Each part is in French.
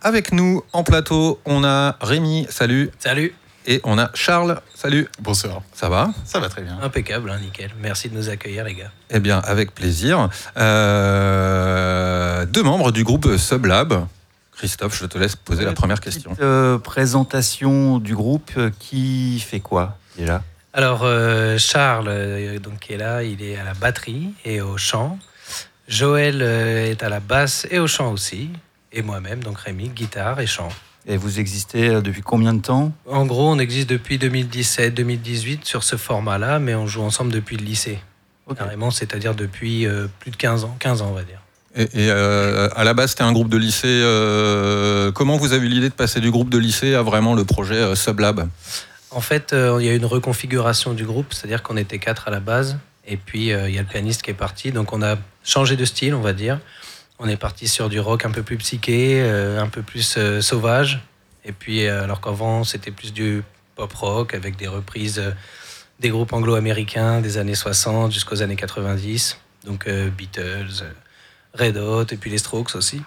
avec nous en plateau, on a Rémi, salut. Salut. Et on a Charles, salut. Bonsoir. Ça va ? Ça va très bien. Impeccable, hein, nickel. Merci de nous accueillir, les gars. Eh bien, avec plaisir. Deux membres du groupe Sublab. Christophe, je te laisse poser la première question. Présentation du groupe, qui fait quoi déjà ? Alors, Charles, donc, qui est là, il est à la batterie et au chant. Joël est à la basse et au chant aussi. Et moi-même, donc Rémi, guitare et chant. Et vous existez depuis combien de temps ? En gros, on existe depuis 2017-2018 sur ce format-là, mais on joue ensemble depuis le lycée. Okay. Carrément, c'est-à-dire depuis plus de 15 ans, on va dire. Et à la base, c'était un groupe de lycée. Comment vous avez eu l'idée de passer du groupe de lycée à vraiment le projet Sublab ? En fait, il y a eu une reconfiguration du groupe, c'est-à-dire qu'on était 4 à la base, et puis il y a le pianiste qui est parti, donc on a changé de style, on va dire. On est parti sur du rock un peu plus psyché, un peu plus sauvage, et puis alors qu'avant c'était plus du pop rock avec des reprises des groupes anglo-américains des années 60 jusqu'aux années 90, donc Beatles, Red Hot, et puis les Strokes aussi.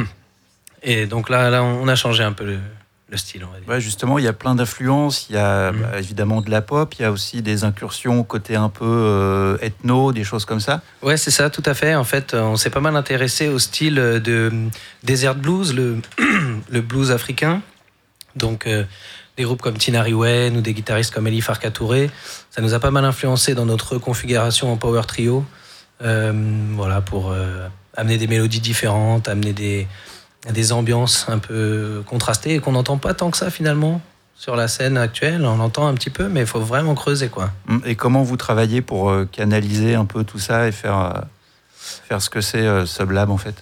Et donc là on a changé un peu le style, on va dire. Ouais, justement, il y a plein d'influences. Il y a évidemment de la pop, il y a aussi des incursions côté un peu ethno, des choses comme ça. Ouais, c'est ça, tout à fait. En fait, on s'est pas mal intéressé au style de desert blues, le blues africain. Donc, des groupes comme Tinari Wen ou des guitaristes comme Eli Farka Touré, ça nous a pas mal influencé dans notre configuration en power trio. Voilà, pour amener des mélodies différentes, amener des ambiances un peu contrastées et qu'on n'entend pas tant que ça finalement sur la scène actuelle. On l'entend un petit peu, mais il faut vraiment creuser, quoi. Et comment vous travaillez pour canaliser un peu tout ça et faire ce que c'est Sublab en fait ?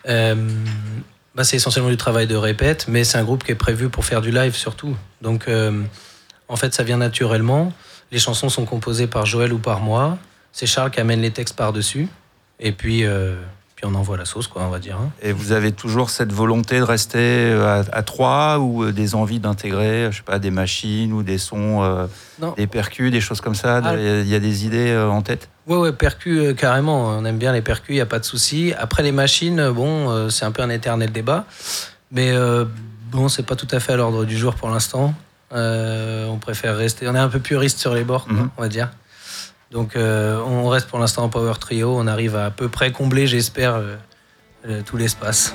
C'est essentiellement du travail de répète, mais c'est un groupe qui est prévu pour faire du live surtout. Donc en fait ça vient naturellement. Les chansons sont composées par Joël ou par moi. C'est Charles qui amène les textes par-dessus. Et puis on envoie la sauce, quoi, on va dire. Et vous avez toujours cette volonté de rester à 3 ou des envies d'intégrer, je sais pas, des machines ou des sons, des percus, des choses comme ça ? Il y a des idées en tête ? Ouais, percus, carrément. On aime bien les percus, il n'y a pas de souci. Après, les machines, c'est un peu un éternel débat. Mais c'est pas tout à fait à l'ordre du jour pour l'instant. On préfère rester... On est un peu puriste sur les bords, on va dire. Donc on reste pour l'instant en power trio, on arrive à peu près combler, j'espère, tout l'espace.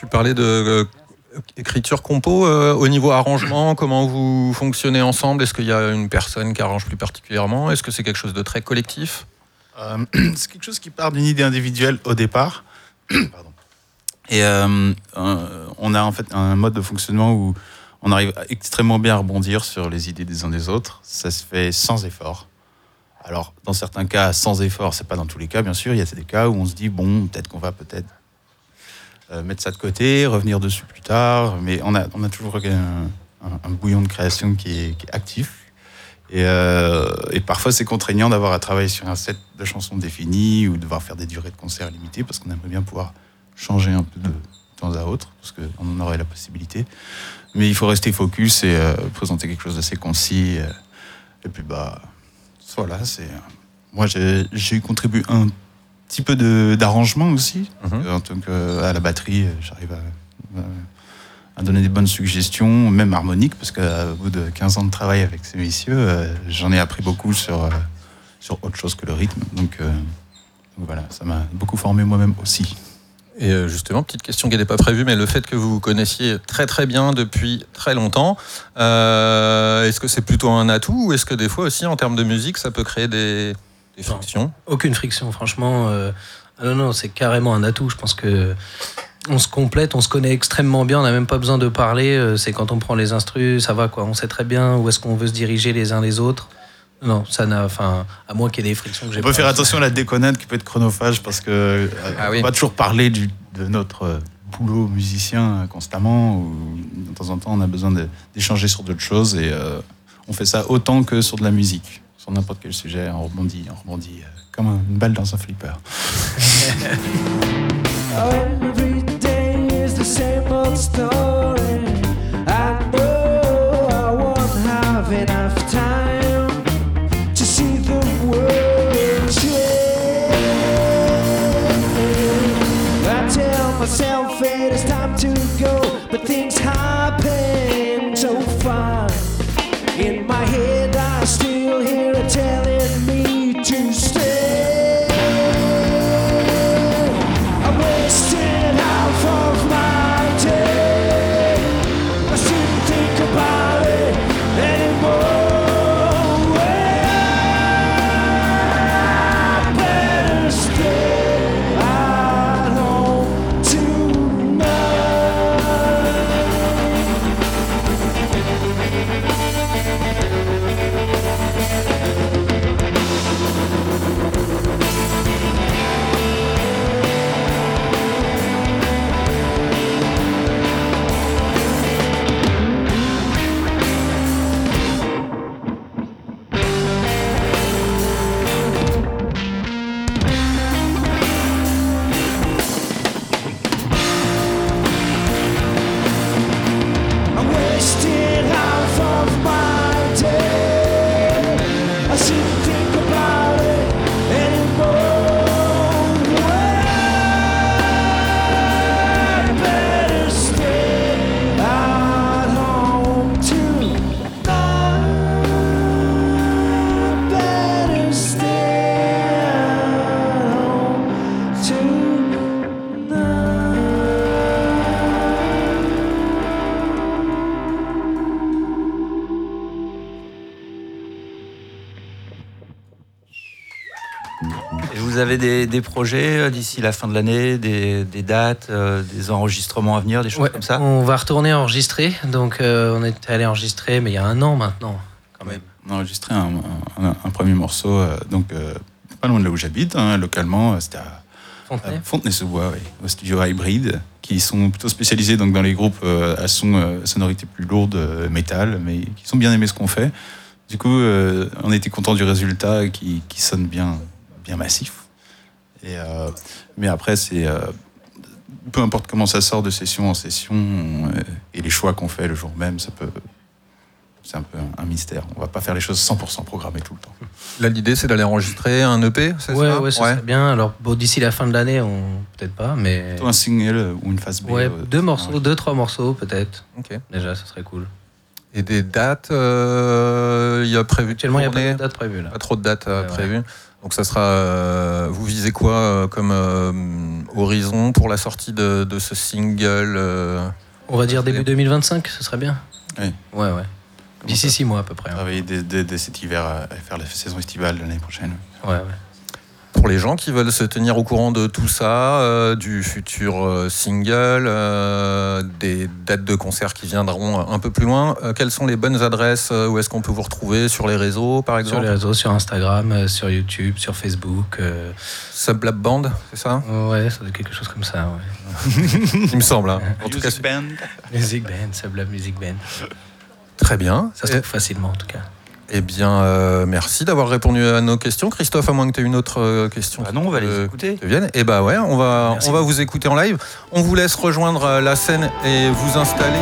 parlais de écriture compo. Au niveau arrangement, comment vous fonctionnez ensemble? Est-ce qu'il y a une personne qui arrange plus particulièrement? Est-ce que c'est quelque chose de très collectif? C'est quelque chose qui part d'une idée individuelle au départ. Pardon. Et on a en fait un mode de fonctionnement où on arrive extrêmement bien à rebondir sur les idées des uns des autres. Ça se fait sans effort. Alors, dans certains cas, sans effort, c'est pas dans tous les cas, bien sûr. Il y a des cas où on se dit, bon, peut-être qu'on va mettre ça de côté, revenir dessus plus tard. Mais on a toujours un bouillon de création qui est actif. Et parfois, c'est contraignant d'avoir à travailler sur un set de chansons définies ou de devoir faire des durées de concert limitées parce qu'on aimerait bien pouvoir changer un peu de temps à autre parce qu'on en aurait la possibilité. Mais il faut rester focus et présenter quelque chose d'assez concis. Et puis, voilà, moi, j'ai contribué un petit peu d'arrangement aussi. En tant qu'à la batterie, j'arrive à donner des bonnes suggestions, même harmoniques, parce qu'au bout de 15 ans de travail avec ces messieurs, j'en ai appris beaucoup sur autre chose que le rythme. Donc voilà, ça m'a beaucoup formé moi-même aussi. Et justement, petite question qui n'était pas prévue, mais le fait que vous vous connaissiez très très bien depuis très longtemps, est-ce que c'est plutôt un atout ou est-ce que des fois aussi en termes de musique ça peut créer des frictions? Aucune friction, franchement. Non, c'est carrément un atout. Je pense que on se complète, on se connaît extrêmement bien, on n'a même pas besoin de parler. C'est quand on prend les instrus, ça va quoi. On sait très bien où est-ce qu'on veut se diriger les uns les autres. Non, ça n'a, à moins qu'il y ait des frictions que j'ai. On peut faire attention à la déconnade qui peut être chronophage parce que on va pas toujours parler de notre boulot musicien constamment. Ou de temps en temps, on a besoin d'échanger sur d'autres choses et on fait ça autant que sur de la musique, sur n'importe quel sujet. On rebondit comme une balle dans un flipper. Every day is the same old story. I know I won't have enough time to see the world change. I tell myself it is time to go, but things happen so fast. In my head I still hear it telling me to stay. I wasted half of my day. I shouldn't think about it anymore. I better stay at home tonight. I wasted half of my day. I shouldn't think about it anymore. I better stay at home tonight. Better stay at home tonight. Et vous avez des projets d'ici la fin de l'année, des dates, des enregistrements à venir, des choses comme ça? On va retourner enregistrer. Donc, on est allé enregistrer, mais il y a un an maintenant, quand même. On a enregistré un premier morceau, pas loin de là où j'habite, localement, c'était à Fontenay-sous-Bois, oui, au studio Hybrid, qui sont plutôt spécialisés donc, dans les groupes à sonorité plus lourde, métal, mais qui sont bien aimés ce qu'on fait. Du coup, on était contents du résultat qui sonne bien massif. Mais après, c'est peu importe comment ça sort de session en session et les choix qu'on fait le jour même, c'est un peu un mystère. On va pas faire les choses 100% programmées tout le temps. Là, l'idée, c'est d'aller enregistrer un EP, c'est ça? Ouais, ça serait bien. Alors, d'ici la fin de l'année, peut-être pas, mais... Plutôt un single ou une phase B. Ouais, 2-3 morceaux, peut-être. Ok. Déjà, ça serait cool. Et des dates, il y a prévu? Actuellement, il n'y a pas de date prévue, là. Pas trop de dates prévues. Donc, ça sera... vous visez quoi comme horizon pour la sortie de ce single On va dire début 2025, ce serait bien. Oui. Ouais. D'ici 6 mois à peu près. Travailler dès cet hiver à faire la saison estivale l'année prochaine. Ouais. Pour les gens qui veulent se tenir au courant de tout ça, du futur single, des dates de concerts qui viendront un peu plus loin, quelles sont les bonnes adresses où est-ce qu'on peut vous retrouver sur les réseaux, par exemple? Sur les réseaux, sur Instagram, sur YouTube, sur Facebook. Sublab Band, c'est ça? Ouais, ça doit être quelque chose comme ça. Ouais. Il me semble. Hein. En tout cas, Music Band, Sublab Music Band. Très bien. Ça se trouve facilement en tout cas. Eh bien, merci d'avoir répondu à nos questions. Christophe, à moins que tu aies une autre question. Ah non, on va les écouter. Eh bah ouais, on va vous écouter en live. On vous laisse rejoindre la scène et vous installer.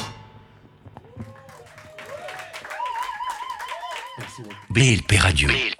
BLP Radio.